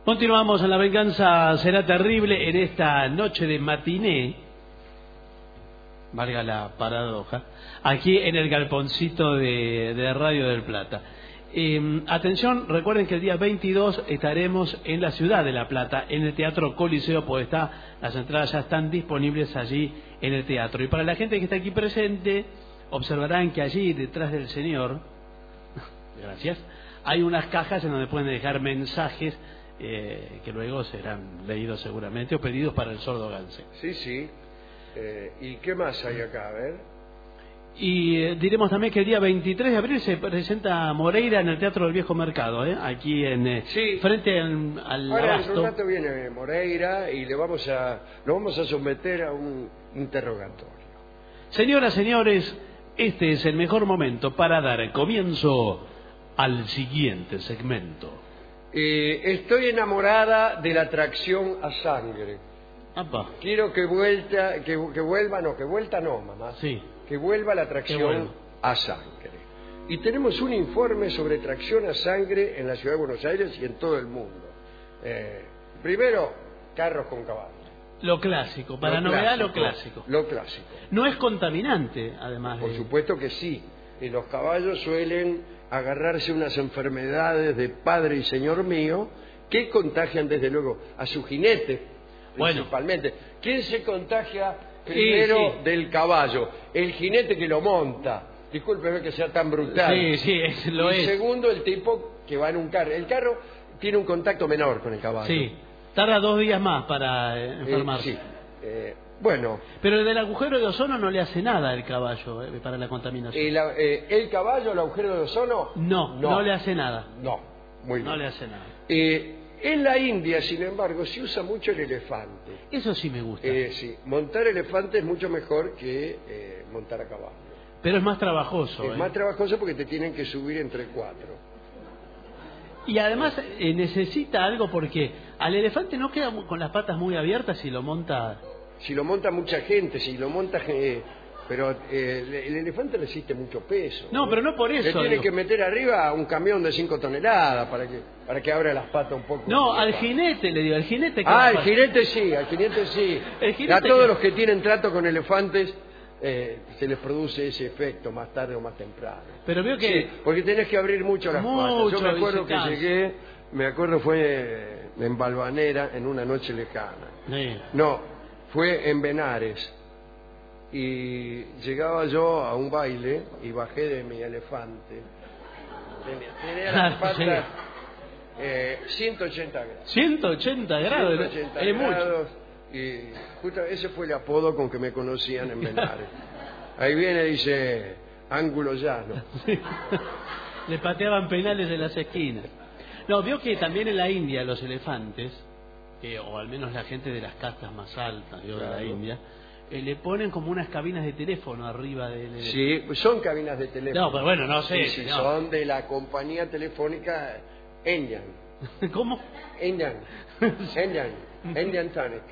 Continuamos en La Venganza Será Terrible en esta noche de matiné, valga la paradoja, aquí en el galponcito de Radio del Plata. Atención, recuerden que el día 22 estaremos en la ciudad de La Plata, en el Teatro Coliseo, pues las entradas ya están disponibles allí en el teatro. Y para la gente que está aquí presente, observarán que allí detrás del señor, gracias, hay unas cajas en donde pueden dejar mensajes que luego serán leídos seguramente o pedidos para el sordo Ganse. Sí, sí. ¿Y qué más hay acá? A ver. Y diremos también que el día 23 de abril se presenta Moreira en el Teatro del Viejo Mercado, aquí en sí. Frente al Ahora Abasto. en un rato viene Moreira y lo vamos a someter a un interrogatorio. Señoras, señores, este es el mejor momento para dar comienzo al siguiente segmento. Estoy enamorada de la atracción a sangre. Apa. Quiero que vuelva no, mamá. Sí. Que vuelva la tracción a sangre. Y tenemos un informe sobre tracción a sangre en la ciudad de Buenos Aires y en todo el mundo. Primero, carros con caballos. Lo clásico, para novedad lo clásico. Lo clásico. No es contaminante, además. Por supuesto que sí. Los caballos suelen agarrarse unas enfermedades de padre y señor mío que contagian desde luego a su jinete, principalmente. Bueno. ¿Quién se contagia primero del caballo? El jinete que lo monta. Discúlpeme que sea tan brutal. Sí, lo es. Y segundo, el tipo que va en un carro. El carro tiene un contacto menor con el caballo. Sí, tarda 2 días más para enfermarse. Sí. Bueno. Pero el del agujero de ozono no le hace nada al caballo para la contaminación. ¿El caballo, el agujero de ozono? No le hace nada. No, muy bien. No le hace nada. En la India, sin embargo, se usa mucho el elefante. Eso sí me gusta. Sí, montar elefante es mucho mejor que montar a caballo. Pero es más trabajoso. Es más trabajoso porque te tienen que subir entre 4. Y además necesita algo porque al elefante no queda con las patas muy abiertas si lo monta... Si lo monta mucha gente, pero el elefante resiste mucho peso. No, pero no por eso. Le tiene que meter arriba un camión de 5 toneladas para que abra las patas un poco. No, al jinete le digo, al jinete. El jinete sí. A todos los que tienen trato con elefantes se les produce ese efecto más tarde o más temprano. Pero veo que... Sí, porque tenés que abrir mucho las patas. Yo me acuerdo que llegué, fue en Valvanera en una noche lejana. Sí. No, fue en Benares. Y llegaba yo a un baile y bajé de mi elefante. Tenía las patas 180 grados. 180 grados. 180 grados. Y justo ese fue el apodo con que me conocían en Benares. Ahí viene, dice, ángulo llano. Sí. Le pateaban penales en las esquinas. No, vio que también en la India los elefantes, o al menos la gente de las castas más altas de la India, le ponen como unas cabinas de teléfono arriba del... Sí, son cabinas de teléfono. No, pero bueno, no sé. Sí, son de la compañía telefónica Enyan. ¿Cómo? Enyan Tonic.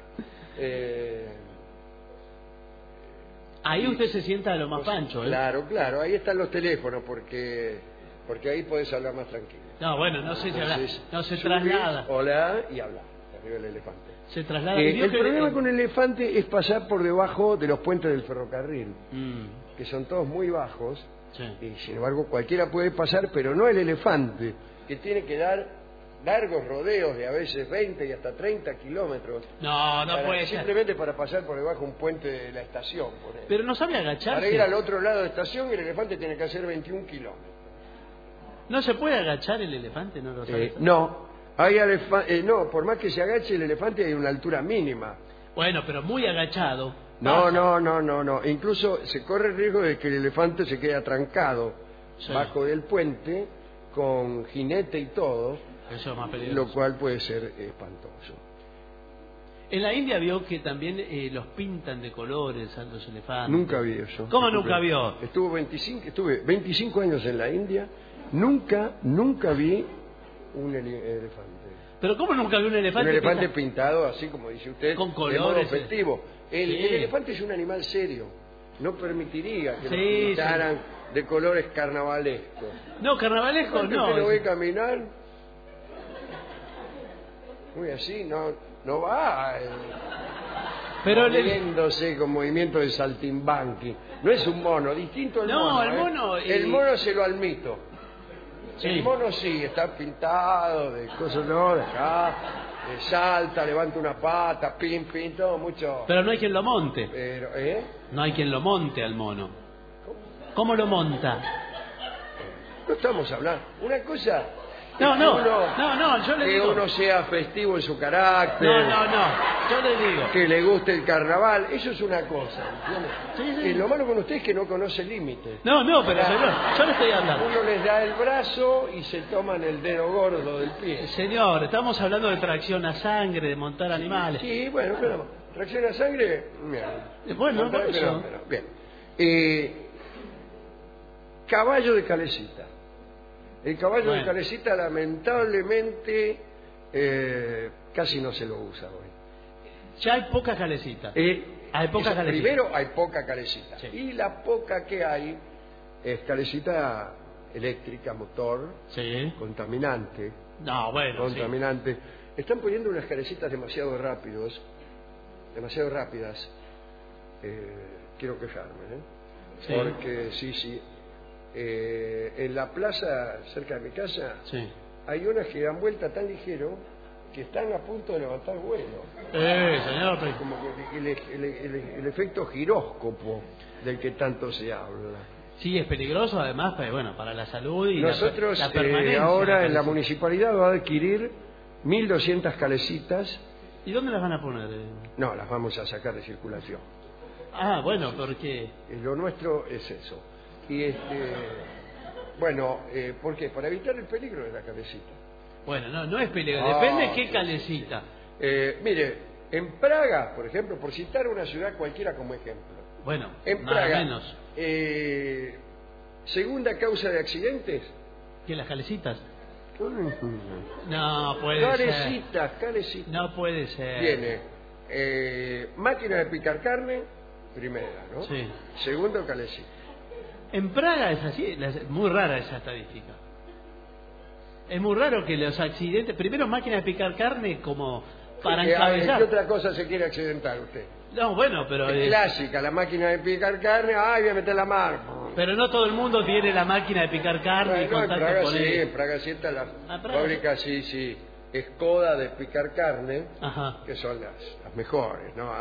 Ahí usted se sienta a lo más pancho, ¿eh? Claro, ahí están los teléfonos porque ahí podés hablar más tranquilo. No, bueno, no sé si habla, no se traslada. Hola y habla. Arriba el elefante. Se traslada. El problema con el elefante es pasar por debajo de los puentes del ferrocarril, que son todos muy bajos, y sin embargo cualquiera puede pasar, pero no el elefante, que tiene que dar largos rodeos de a veces 20 y hasta 30 kilómetros. No puede ser. Simplemente para pasar por debajo un puente de la estación. Pero no sabe agacharse. Para ir al otro lado de la estación, el elefante tiene que hacer 21 kilómetros. ¿No se puede agachar el elefante? ¿No lo sabe? No. No, por más que se agache el elefante hay una altura mínima. Bueno, pero muy agachado. No. Incluso se corre el riesgo de que el elefante se quede atrancado bajo del puente con jinete y todo. Eso es más peligroso. Lo cual puede ser espantoso. En la India vio que también los pintan de colores a los elefantes. Nunca vi eso. ¿Cómo nunca vio? Estuve 25 años en la India. Nunca vi un elefante. ¿Pero cómo nunca vi un elefante? Un elefante pintado, así como dice usted, con colores, de modo festivo. El elefante es un animal serio. No permitiría que lo pintaran de colores carnavalescos. No, carnavalescos no. ¿Usted lo ve caminar? muy así, no va pero moviéndose con movimiento de saltimbanqui. No es un mono, distinto el mono. No, el mono... El mono se lo admito. Sí. El mono sí, está pintado de cosas, no, de acá, salta, levanta una pata, pim, todo mucho... Pero no hay quien lo monte. Pero, No hay quien lo monte al mono. ¿Cómo lo monta? No estamos hablando. Una cosa... No, yo le que digo... uno sea festivo en su carácter. No, yo le digo... Que le guste el carnaval, eso es una cosa, ¿entiendes? Sí. Y lo malo con usted es que no conoce límites. No, pero señor, yo le estoy hablando. Uno les da el brazo y se toman el dedo gordo del pie. Señor, estamos hablando de tracción a sangre, de montar animales. Sí, bueno, pero tracción a sangre... Bueno, por eso. Bien. Caballo de calecita. El caballo de calecita lamentablemente casi no se lo usa hoy. Ya hay poca calecita. Hay poca calecita. Primero hay poca calecita. Sí. Y la poca que hay es calecita eléctrica, motor, Sí. contaminante. No, bueno, Contaminante. Están poniendo unas calecitas demasiado rápidas. Quiero quejarme, Sí. Porque sí. En la plaza cerca de mi casa hay unas que dan vuelta tan ligero que están a punto de levantar vuelo. Señor. Como que el efecto giróscopo del que tanto se habla. Sí, es peligroso además, pero bueno, para la salud y Nosotros la permanencia. ahora en la municipalidad va a adquirir 1.200 calecitas. ¿Y dónde las van a poner? No, las vamos a sacar de circulación. Ah, bueno, porque... Lo nuestro es eso. Y ¿por qué? Para evitar el peligro de la calecita. Bueno, no es peligroso, depende de qué calecita. Mire, en Praga, por ejemplo, por citar una ciudad cualquiera como ejemplo. Bueno, en nada Praga, menos. Segunda causa de accidentes. ¿Qué, las calecitas? No puede Calecitas. No puede ser. Viene máquina de picar carne, primera, ¿no? Sí. Segundo, calecita. En Praga es así, es muy rara esa estadística. Es muy raro que los accidentes... Primero, máquina de picar carne como para encabezar. ¿Qué otra cosa se quiere accidentar usted? No, bueno, pero... Es clásica, la máquina de picar carne, voy a meter la mano. Pero no todo el mundo tiene la máquina de picar carne y contacto con él. En Praga sí está la fábrica, sí. Skoda de picar carne, que son las mejores, ¿no?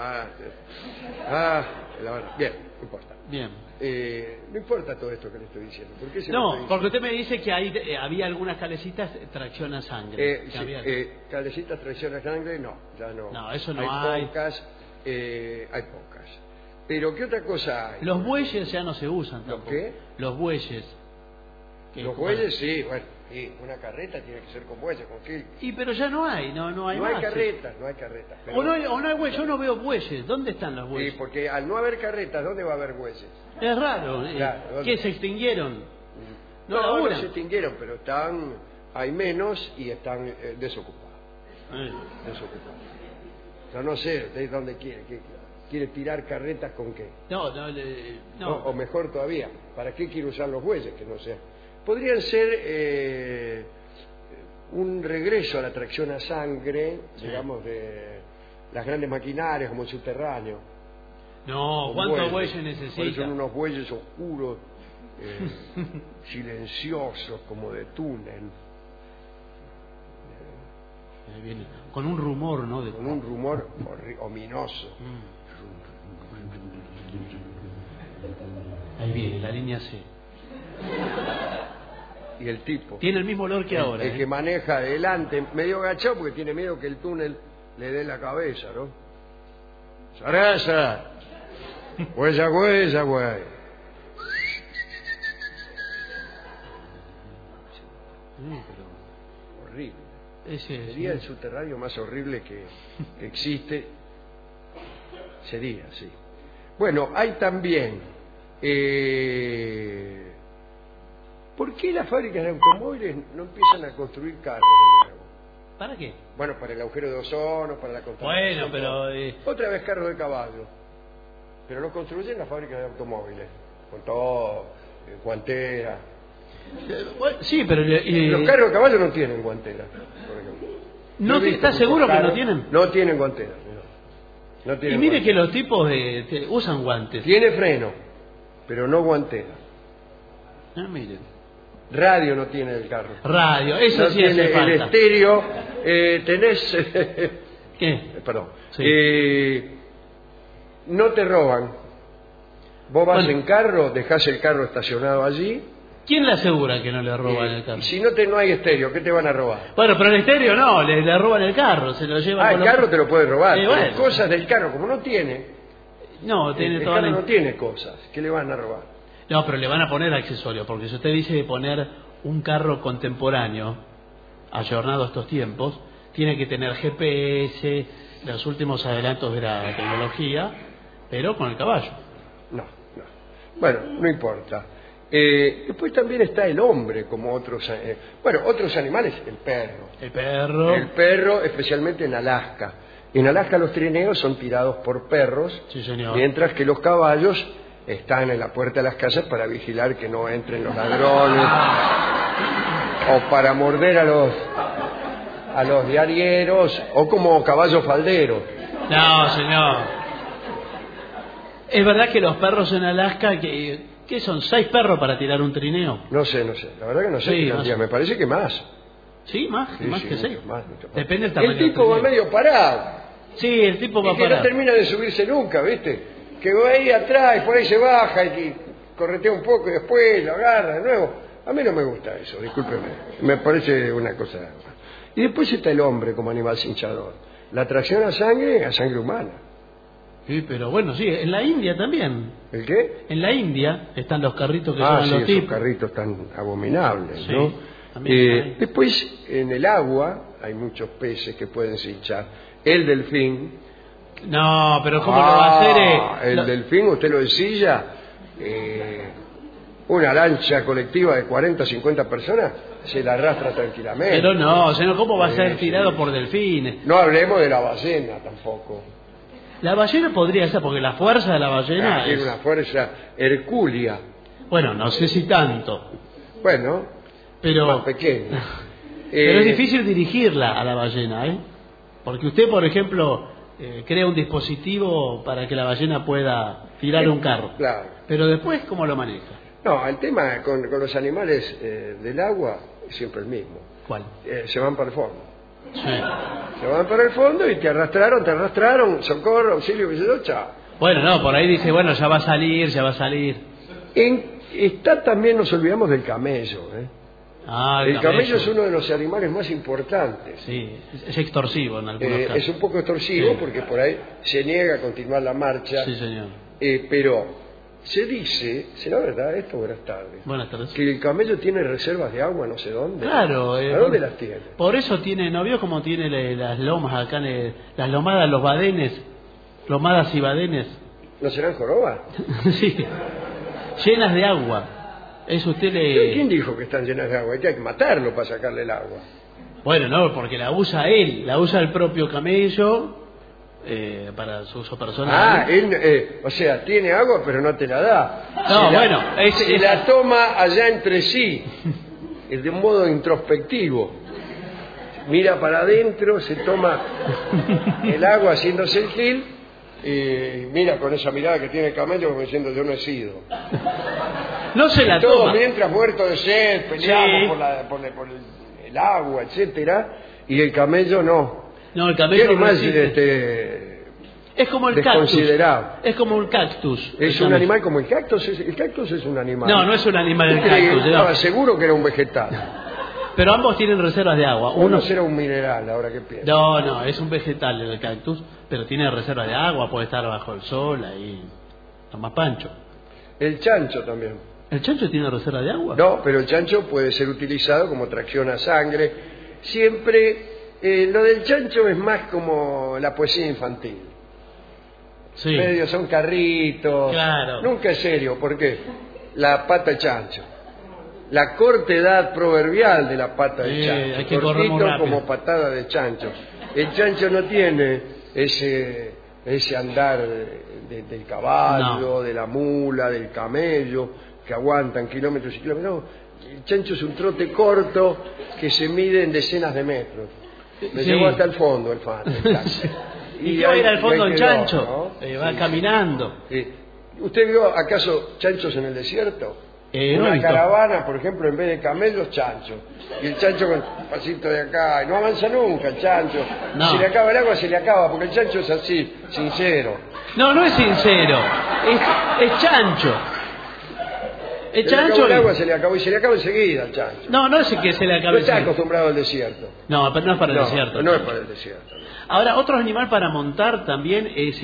Bien, no importa. Bien. No importa todo esto que le estoy diciendo. ¿Por qué porque usted me dice que había algunas calecitas tracción a sangre. Calecitas tracción a sangre, no, ya no. No, eso no hay. Hay pocas. Pero ¿qué otra cosa hay? Los bueyes ya no se usan tampoco. ¿Los qué? Los bueyes. Los bueyes sí, bueno, una carreta tiene que ser con bueyes, ¿con qué? Pero ya no hay, no hay más. No hay carretas. Pero... O no hay bueyes, yo no veo bueyes. ¿Dónde están los bueyes? Sí, porque al no haber carretas, ¿dónde va a haber bueyes? Es raro. Claro, ¿Qué, se extinguieron? No se extinguieron, pero hay menos y están desocupados. Desocupados. Yo no sé de dónde quiere tirar carretas con qué. No. O mejor todavía, ¿para qué quiere usar los bueyes? Que no sé. Podrían ser un regreso a la tracción a sangre, digamos, de las grandes maquinarias como el subterráneo. No, ¿cuántos bueyes necesitan? Son unos bueyes oscuros, silenciosos, como de túnel. Con un rumor, ¿no? Con un rumor ominoso. Ahí viene, la línea C. Y el tipo... Tiene el mismo olor que ahora. El que maneja adelante, medio agachado porque tiene miedo que el túnel le dé la cabeza, ¿no? ¡Sarasa! ¡Huella, güey! Pero horrible. Sería el subterráneo más horrible que existe. Sería, sí. Bueno, hay también... ¿Por qué las fábricas de automóviles no empiezan a construir carros de nuevo? ¿Para qué? Bueno, para el agujero de ozono, para la contaminación. Bueno, pero... Otra vez carros de caballo. Pero lo construyen las fábricas de automóviles. Con todo, guantera. Sí, pero... Los carros de caballo no tienen guantera, por ejemplo. ¿No estás seguro que no tienen? No tienen guanteras. No tienen y mire guanteras. que los tipos usan guantes. Tiene freno, pero no guantera. Miren. Radio no tiene el carro. Radio, eso no sí tiene hace falta. el estéreo. Tenés... ¿Qué? Perdón. Sí. No te roban. Vos vas en carro, dejás el carro estacionado allí. ¿Quién le asegura que no le roban el carro? Y si no hay estéreo, ¿qué te van a robar? Bueno, pero el estéreo no, le roban el carro, se lo llevan. El carro te lo puede robar. Bueno. Cosas del carro, como no tiene. No, tiene el toda carro no tiene cosas. ¿Qué le van a robar? No, pero le van a poner accesorios, porque si usted dice de poner un carro contemporáneo, ayornado a estos tiempos, tiene que tener GPS, los últimos adelantos de la tecnología, pero con el caballo. No. Bueno, no importa. Después también está el hombre, como otros... otros animales, el perro. El perro, especialmente en Alaska. En Alaska los trineos son tirados por perros, sí, señor. Mientras que los caballos están en la puerta de las casas para vigilar que no entren los ladrones o para morder a los diarieros o como caballos falderos. No, señor. ¿Es verdad que los perros en Alaska, ¿qué son? 6 perros para tirar un trineo? No sé. La verdad que no sé. Sí, me parece que más. ¿Sí? ¿Más que mucho 6? Más. Depende del tamaño. El tipo va medio parado. Sí, el tipo va que parado. no termina de subirse nunca, ¿viste? Que va ahí atrás y por ahí se baja y corretea un poco y después lo agarra de nuevo. A mí no me gusta eso, discúlpeme. Me parece una cosa... Y después está el hombre como animal cinchador. La atracción a sangre humana. Sí, pero bueno, sí, en la India también. ¿El qué? En la India están los carritos que llevan los esos tipos. carritos tan abominables, Sí, ¿no? también Después, en el agua hay muchos peces que pueden cinchar. El delfín... No, pero ¿cómo lo va a hacer? El delfín, usted lo ensilla, una lancha colectiva de 40 o 50 personas se la arrastra tranquilamente. Pero no, señor, ¿cómo va a ser tirado por delfines? No hablemos de la ballena tampoco. La ballena podría ser, porque la fuerza de la ballena tiene una fuerza hercúlea. Bueno, no sé si tanto. Bueno, pero más pequeña. Pero es difícil dirigirla a la ballena, ¿eh? Porque usted, por ejemplo... crea un dispositivo para que la ballena pueda tirar un carro. Claro. Pero después, ¿cómo lo maneja? No, el tema con los animales del agua es siempre el mismo. ¿Cuál? Se van para el fondo. Sí. Se van para el fondo y te arrastraron, socorro, auxilio, chao. Bueno, no, por ahí dice, bueno, ya va a salir. Está también, nos olvidamos del camello, el camello es uno de los animales más importantes. Sí, es extorsivo en algunos casos. Es un poco extorsivo, sí, porque por ahí se niega a continuar la marcha. Sí, señor. Pero se dice, ¿será verdad esto? Buenas tardes. Buenas tardes. Que el camello tiene reservas de agua no sé dónde. Claro. ¿A dónde las tiene? Por eso tiene, ¿no vio cómo tiene las lomas acá, las lomadas, los badenes, lomadas y badenes? ¿No serán jorobas? Sí, llenas de agua. Eso usted ¿Quién dijo que están llenas de agua? Hay que matarlo para sacarle el agua. Bueno, no, porque la usa él, la usa el propio camello para su uso personal. O sea, tiene agua pero no te la da. No, la toma allá entre sí, de un modo introspectivo. Mira para adentro, se toma el agua haciéndose el gil y mira con esa mirada que tiene el camello como diciendo yo no he sido. No se la todos toma. Mientras muertos de sed, peleamos por el agua, etcétera, y el camello no. No, el camello ¿Qué animal es como el desconsiderado? Cactus. Es como el cactus. ¿Es un animal como el cactus? ¿El cactus es un animal? No, no es un animal el cactus. Estaba seguro que era un vegetal. Pero ambos tienen reservas de agua. Uno será un mineral, ahora que pienso. No, es un vegetal el cactus, pero tiene reservas de agua, puede estar bajo el sol, ahí. Toma pancho. El chancho también. ¿El chancho tiene reserva de agua? No, pero el chancho puede ser utilizado como tracción a sangre. Siempre, lo del chancho es más como la poesía infantil. Sí. Medio son carritos. Claro. Nunca es serio, ¿por qué? La pata de chancho. La corta edad proverbial de la pata de chancho. Hay que correr muy rápido. Como patada de chancho. El chancho no tiene ese andar del caballo, de la mula, del camello, que aguantan kilómetros y kilómetros. No, el chancho es un trote corto que se mide en decenas de metros. Me llevó hasta el fondo el fan. ¿Y qué va a ir al fondo el chancho? ¿No? Va caminando. Sí. ¿Usted vio acaso chanchos en el desierto? No Una caravana, por ejemplo, en vez de camellos, chanchos. Y el chancho con el pasito de acá, no avanza nunca el chancho. No. Si le acaba el agua, se le acaba, porque el chancho es así, sincero. No, no es sincero, es chancho. El Se le chancho. acabó el agua, se le acabó, y se le acaba enseguida al chancho. No, no es que se le acabe. No está acostumbrado al desierto. No, pero no es para el desierto. No es para el desierto. No. Ahora, otro animal para montar también es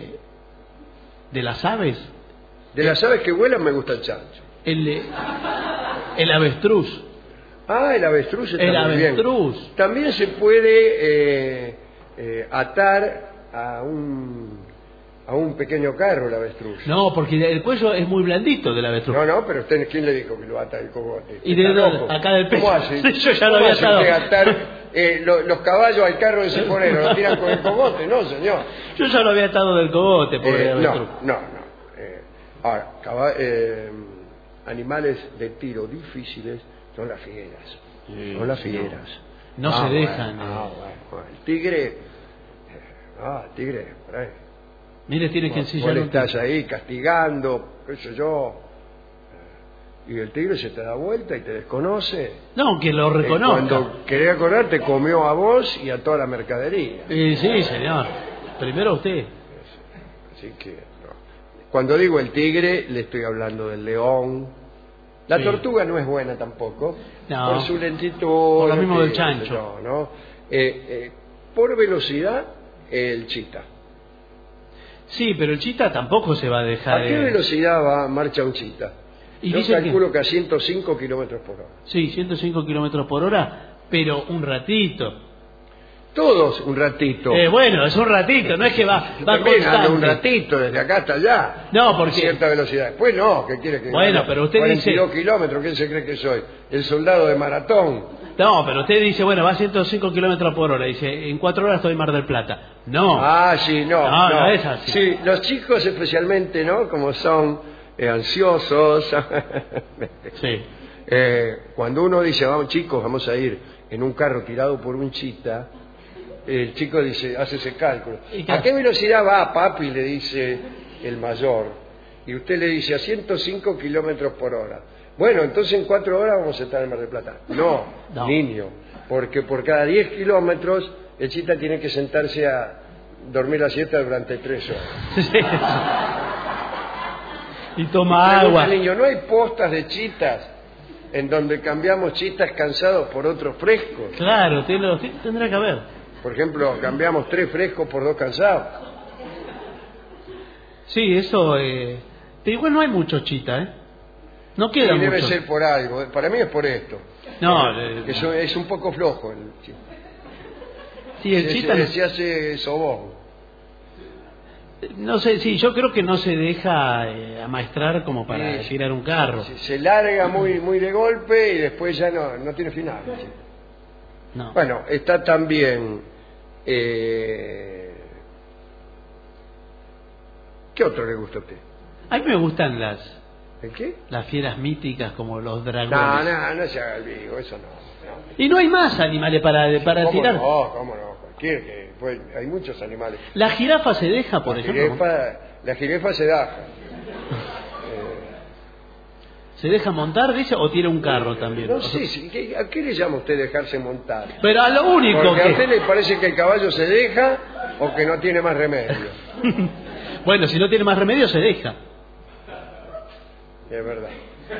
de las aves. De las aves que vuelan me gusta el chancho. El avestruz. Ah, el avestruz está El muy bien. avestruz. También se puede atar a un pequeño carro el avestruz. No, porque el cuello es muy blandito del avestruz. No, pero usted, ¿quién le dijo que lo ata el cogote? ¿Y de dónde? Acá del pecho. ¿Cómo hace? Yo ya lo había ¿Cómo hace atado. usted atar los caballos al carro de ese forero? ¿Lo tiran con el cogote? No, señor. Yo ya lo había atado del cogote, pobre avestruz. No. Ahora, animales de tiro difíciles son las fieras. Sí, son las fieras. No se dejan. Bueno. El tigre. El tigre, por ahí. Mire, tiene que ensillar. Vos estás ahí castigando, qué sé yo. Y el tigre se te da vuelta y te desconoce. No, que lo reconozca. Cuando quería acordar, te comió a vos y a toda la mercadería. Sí, señor. Primero usted. Así que, no. Cuando digo el tigre, le estoy hablando del león. La tortuga no es buena tampoco. No. Por su lentitud. Por lo mismo del chancho. ¿No? Por velocidad, el chita. Sí, pero el chita tampoco se va a dejar. ¿A qué velocidad marcha un chita? Y yo calculo que a 105 kilómetros por hora. Sí, 105 kilómetros por hora, pero un ratito. Todos un ratito. Bueno, es un ratito, no es que va también constante. ando un ratito desde acá hasta allá. No, porque... A cierta velocidad. Después no, ¿qué quiere que Bueno, pero usted 42 dice... kilómetros, ¿quién se cree que soy? El soldado de maratón. No, pero usted dice, bueno, va a 105 kilómetros por hora. Dice, en 4 horas estoy en Mar del Plata. No. Ah, sí, no. No es así. Sí, los chicos especialmente, ¿no? Como son ansiosos. Sí. Cuando uno dice, vamos chicos, vamos a ir en un carro tirado por un chita, el chico dice, hace ese cálculo. ¿A qué velocidad va, papi? Le dice el mayor. Y usted le dice, a 105 kilómetros por hora. Bueno, entonces en 4 horas vamos a estar en Mar del Plata. No, niño, porque por cada 10 kilómetros el chita tiene que sentarse a dormir la siesta durante 3 horas. Sí. Y toma agua. Niño, ¿no hay postas de chitas en donde cambiamos chitas cansados por otros frescos? Claro, tendrá que haber. Por ejemplo, cambiamos 3 frescos por 2 cansados. Sí, eso... Pero igual no hay mucho chita, ¿eh? No queda mucho. Debe ser por algo. Para mí es por esto. No, que es un poco flojo el chita. Sí, el chita... Se hace sobón. No sé, sí, yo creo que no se deja amaestrar como para tirar un carro. Se larga muy de golpe y después ya no tiene final. No. Bueno, está también... ¿Qué otro le gusta a usted? A mí me gustan ¿El qué? Las fieras míticas como los dragones. No se haga el vivo, eso no. Y no hay más animales para tirar. ¿Cómo no? Pues, hay muchos animales. La jirafa se deja, por ejemplo. La jirafa se deja. ¿Se deja montar, dice, o tiene un carro también? No sé, ¿a qué le llama usted dejarse montar? Pero a lo único porque que... a usted le parece que el caballo se deja o que no tiene más remedio. Bueno, si no tiene más remedio, se deja. Es verdad.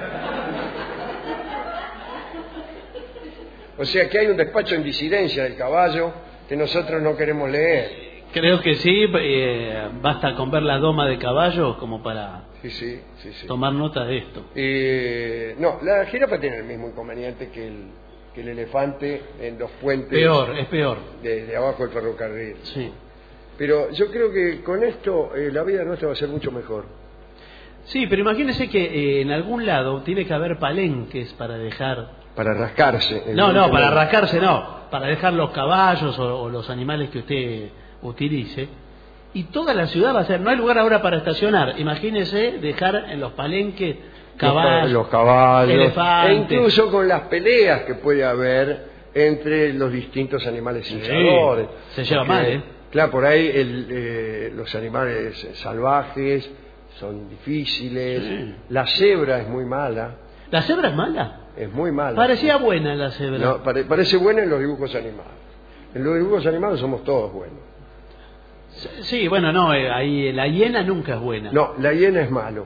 O sea que hay un despacho en disidencia del caballo que nosotros no queremos leer. Creo que sí, basta con ver la doma de caballo como para Sí. tomar nota de esto. No, la jirafa tiene el mismo inconveniente que el elefante en los puentes. Es peor. De abajo del ferrocarril. Sí. Pero yo creo que con esto la vida nuestra va a ser mucho mejor. Sí, pero imagínese que en algún lado tiene que haber palenques para dejar... Para rascarse. Para rascarse no. Para dejar los caballos o los animales que usted utilice. Y toda la ciudad va a ser... No hay lugar ahora para estacionar. Imagínese dejar en los palenques caballos, los caballos, elefantes. e incluso con las peleas que puede haber entre los distintos animales cinchadores. Se lleva mal, ¿eh? Claro, por ahí los animales salvajes son difíciles. Sí. La cebra es muy mala. ¿La cebra es mala? Es muy mala. Parecía buena la cebra. No, parece buena en los dibujos animados. En los dibujos animados somos todos buenos. Sí, bueno, no, ahí la hiena nunca es buena. No, la hiena es malo.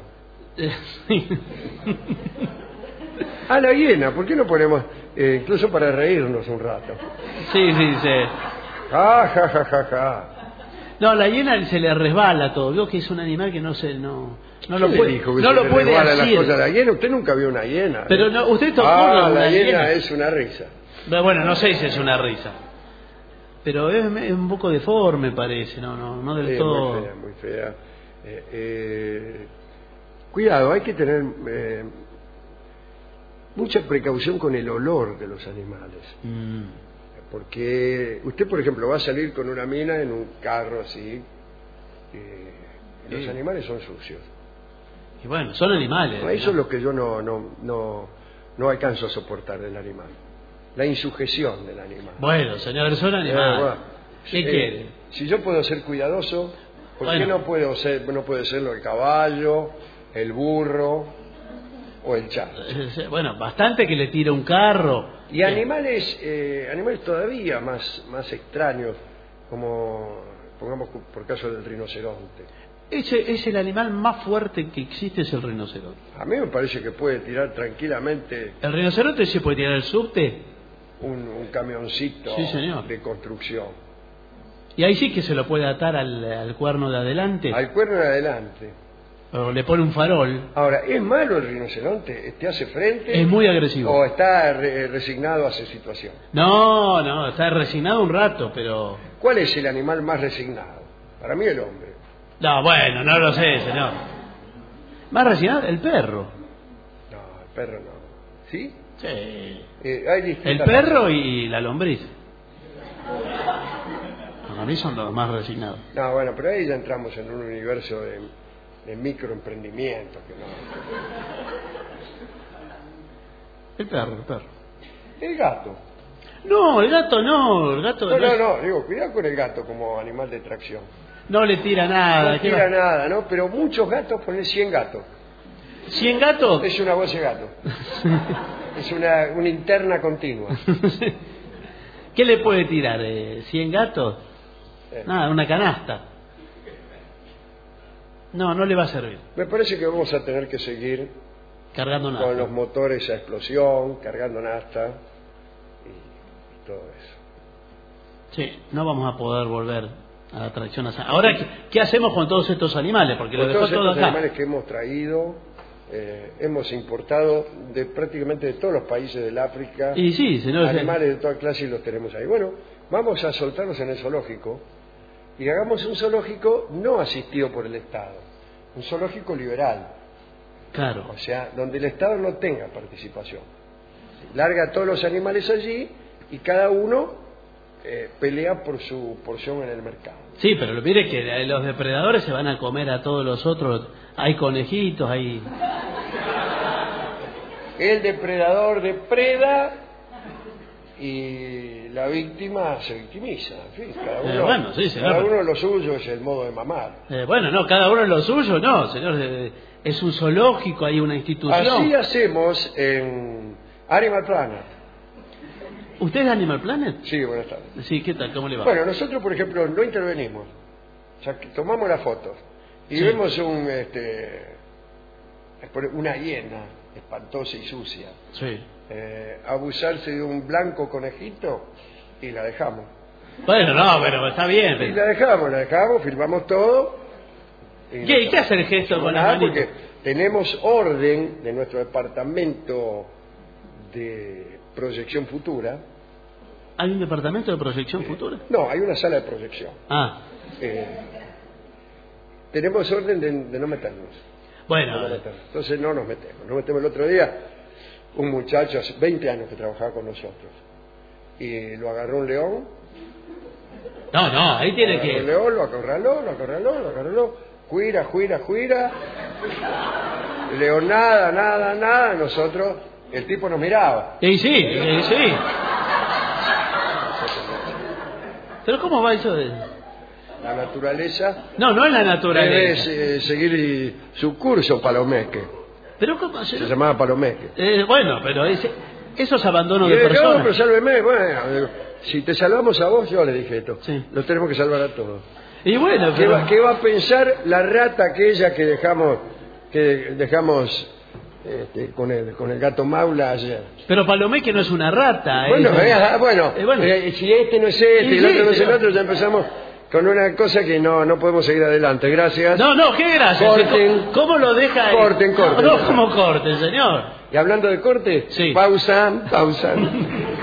Ah, la hiena, ¿por qué no ponemos, incluso para reírnos un rato? Sí. Ja, ja, ja, ja, ja. No, la hiena se le resbala todo. Veo que es un animal que no lo puede, dijo que no se lo le puede resbala decir. las cosas a la hiena? Usted nunca vio una hiena. Pero no, usted tocó la hiena es una risa. Bueno, no sé si es una risa. Pero es un poco deforme, parece, no del todo. Muy fea. Cuidado, hay que tener mucha precaución con el olor de los animales. Porque usted, por ejemplo, va a salir con una mina en un carro así. Los animales son sucios. Y bueno, son animales. Eso es lo que yo no alcanzo a soportar del animal. La insujeción del animal. Bueno, señor, son animales. ¿Qué quiere? Si yo puedo ser cuidadoso, ¿por qué no puede serlo el caballo, el burro o el chancho? Bueno, bastante que le tire un carro. Y animales todavía más extraños, como pongamos por caso del rinoceronte. Es el animal más fuerte que existe, es el rinoceronte. A mí me parece que puede tirar tranquilamente. ¿El rinoceronte se puede tirar el subte? Un camioncito de construcción. Y ahí sí que se lo puede atar al cuerno de adelante. Al cuerno de adelante. O le pone un farol. Ahora, ¿es malo el rinoceronte? ¿Te hace frente? Es muy agresivo. ¿O está resignado a su situación? No, está resignado un rato, pero... ¿Cuál es el animal más resignado? Para mí el hombre. No, bueno, no lo sé, señor. ¿Más resignado? El perro. No, el perro no. ¿Sí? Sí. El perro y la lombriz. Para mí son los más resignados. No, bueno, pero ahí ya entramos en un universo de microemprendimiento que no. El perro. El gato. No, el gato no. No, digo, cuidado con el gato como animal de tracción. No le tira nada. No tira nada, ¿no? Pero muchos gatos ponen 100 gatos. ¿100 gatos? Es una voz de gato. Es una interna continua. ¿Qué le puede tirar? ¿100 gatos? Nada, una canasta. No le va a servir. Me parece que vamos a tener que seguir cargando nafta, con los motores a explosión, cargando nafta y todo eso. Sí, no vamos a poder volver a la tracción. Ahora, ¿qué hacemos con todos estos animales? Porque con lo dejó todo acá. Todos estos animales que hemos traído, hemos importado prácticamente de todos los países del África. Y sí, señor, animales de toda clase y los tenemos ahí. Bueno, vamos a soltarlos en el zoológico y hagamos un zoológico no asistido por el Estado, un zoológico liberal. Claro. O sea, donde el Estado no tenga participación. Larga a todos los animales allí y cada uno pelea por su porción en el mercado. Sí, pero mire que los depredadores se van a comer a todos los otros. Hay conejitos, hay... El depredador depreda y la víctima se victimiza. En fin, cada uno lo suyo es el modo de mamar. Cada uno lo suyo, no, señor. Es un zoológico, hay una institución. Así hacemos en Animal Planet. ¿Usted es Animal Planet? Sí, buenas tardes. Sí, ¿qué tal? ¿Cómo le va? Bueno, nosotros, por ejemplo, no intervenimos. O sea, que tomamos las fotos y vemos una hiena espantosa y sucia. Sí. Abusarse de un blanco conejito y la dejamos. Bueno, no, pero está bien. Y la dejamos, filmamos todo. ¿Qué hace el gesto con la manita? Porque tenemos orden de nuestro departamento de proyección futura. ¿Hay un departamento de proyección futura? No, hay una sala de proyección. Tenemos orden de no meternos. Bueno. Entonces no nos metemos. Nos metemos el otro día, un muchacho hace 20 años que trabajaba con nosotros. Y lo agarró un león. No, ahí tiene que... El león lo acorraló. Juira. León nada. Nosotros, el tipo nos miraba. Sí. ¿Pero cómo va eso de...? La naturaleza... No es la naturaleza. Debe seguir su curso, Palomeque. ¿Pero cómo se llamaba Palomeque? Bueno, pero esos abandonos de no, personas... pero sálveme. Bueno, si te salvamos a vos, yo le dije esto. Sí. Los tenemos que salvar a todos. Y bueno, ¿Qué va a pensar la rata aquella que dejamos con el gato Maula ayer? Pero Palomeque no es una rata. Bueno, si este no es este, el otro no es el otro, ya empezamos con una cosa que no podemos seguir adelante. Gracias. No, qué gracias. Corten. ¿Cómo lo deja? Corten. No, ¿cómo corten, señor? Y hablando de corte, sí. pausa.